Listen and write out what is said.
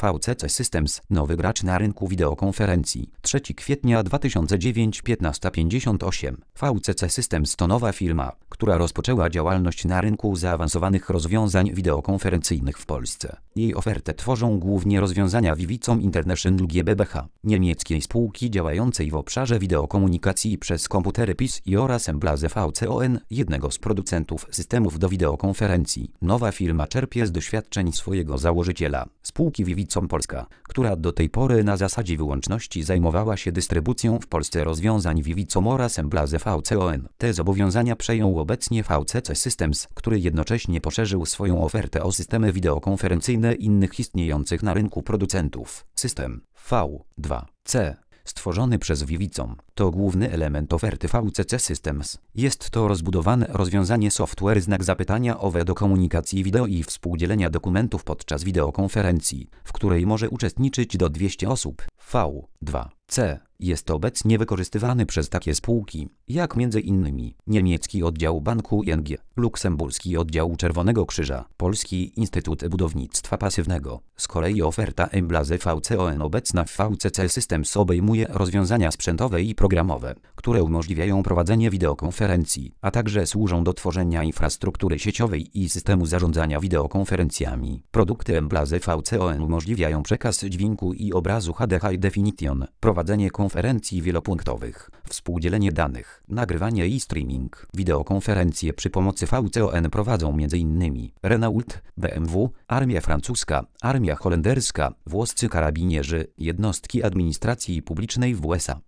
VCC Systems, nowy gracz na rynku wideokonferencji. 3 kwietnia 2009, 15:58. VCC Systems to nowa firma, która rozpoczęła działalność na rynku zaawansowanych rozwiązań wideokonferencyjnych w Polsce. Jej ofertę tworzą głównie rozwiązania Vivicom International GmbH, niemieckiej spółki działającej w obszarze wideokomunikacji przez komputery PiS oraz Emblaze VCON, jednego z producentów systemów do wideokonferencji. Nowa firma czerpie z doświadczeń swojego założyciela, spółki Vivicom Polska, która do tej pory na zasadzie wyłączności zajmowała się dystrybucją w Polsce rozwiązań Vivicom oraz Emblaze VCON. Te zobowiązania przejął obecnie VCC Systems, który jednocześnie poszerzył swoją ofertę o systemy wideokonferencyjne innych istniejących na rynku producentów. System V2C, stworzony przez Vivicom, to główny element oferty VCC Systems. Jest to rozbudowane rozwiązanie software znak zapytania do komunikacji wideo i współdzielenia dokumentów podczas wideokonferencji, w której może uczestniczyć do 200 osób. V2C jest obecnie wykorzystywany przez takie spółki, jak m.in. niemiecki oddział banku ING, luksemburski oddział Czerwonego Krzyża, Polski Instytut Budownictwa Pasywnego. Z kolei oferta Emblaze VCON obecna w VCC Systems obejmuje rozwiązania sprzętowe i programowe, które umożliwiają prowadzenie wideokonferencji, a także służą do tworzenia infrastruktury sieciowej i systemu zarządzania wideokonferencjami. Produkty Emblaze VCON umożliwiają przekaz dźwięku i obrazu HD High Definition, prowadzenie konferencji wielopunktowych, współdzielenie danych, nagrywanie i streaming. Wideokonferencje przy pomocy VCON prowadzą m.in. Renault, BMW, Armia Francuska, Armia Holenderska, włoscy karabinierzy, jednostki administracji publicznej w USA.